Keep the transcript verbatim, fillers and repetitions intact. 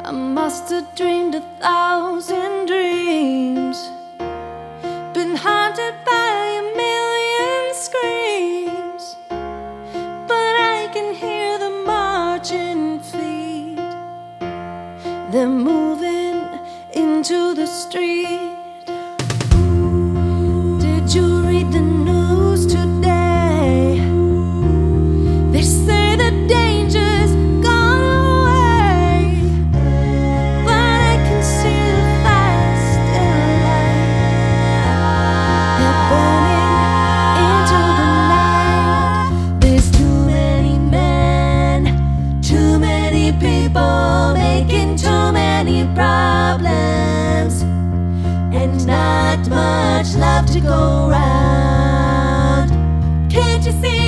I must have dreamed a thousand dreams, been haunted by a million screams, but I can hear the marching feet. They're moving into the street. Did you read the news today? They say the danger's gone away, but I can see the fire still alive. They're burning into the night. There's too many men, too many people making too many problems, and not much love to go round. Can't you see?